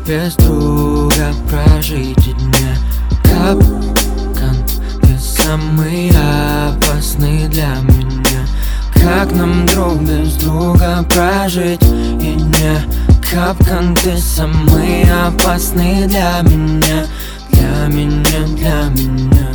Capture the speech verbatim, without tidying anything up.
без друга прожить и дня. Капкан, ты самый опасный для меня. Как нам друг без друга прожить и дня? Капкан, ты самый опасный для меня. Для меня, для меня.